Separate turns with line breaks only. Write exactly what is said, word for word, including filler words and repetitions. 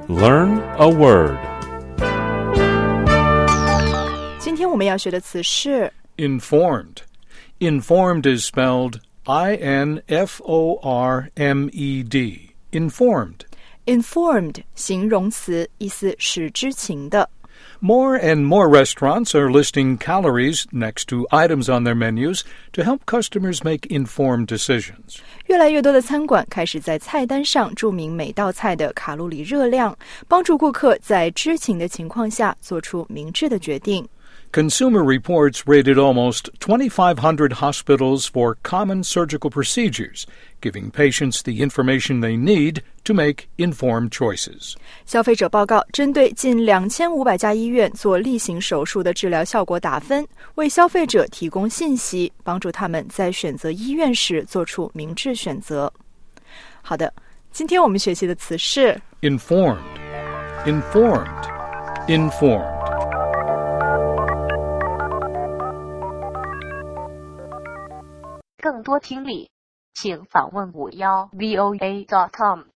Learn a word.
今天我们要学的词是
Informed. Informed is spelled I N F O R M E D. Informed.
informed 形容词，意思是知情的。
More and more restaurants are listing calories next to items on their menus to help customers make informed decisions.
越来越多的餐馆开始在菜单上注明每道菜的卡路里热量，帮助顾客在知情的情况下做出明智的决定。
Consumer Reports rated almost twenty-five hundred hospitals for common surgical procedures, giving patients the information they need to make informed choices.
消费者报告针对近两千五百家医院做例行手术的治疗效果打分，为消费者提供信息，帮助他们在选择医院时做出明智选择。好的，今天我们学习的词是
Informed. Informed. Informed.
更多听力，请访问五幺 V O A dot com。